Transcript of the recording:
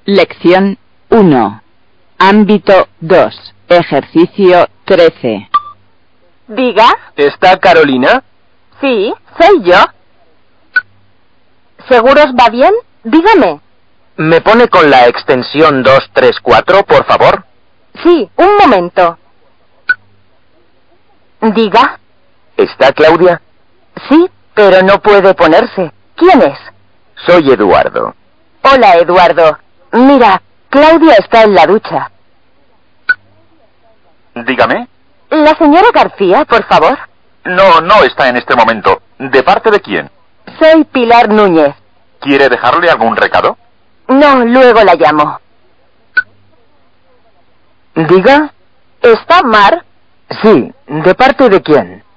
Lección 1. Ámbito 2. Ejercicio 13. Diga. ¿Está Carolina? Sí, soy yo. ¿Seguros va bien? Dígame. ¿Me pone con la extensión 234, por favor? Sí, un momento. Diga. ¿Está Claudia? Sí, pero no puede ponerse. ¿Quién es? Soy Eduardo. Hola, Eduardo. Mira, Claudia está en la ducha. Dígame. La señora García, por favor. No está en este momento. ¿De parte de quién? Soy Pilar Núñez. ¿Quiere dejarle algún recado? No, luego la llamo. ¿Diga? ¿Está Mar? Sí, ¿de parte de quién?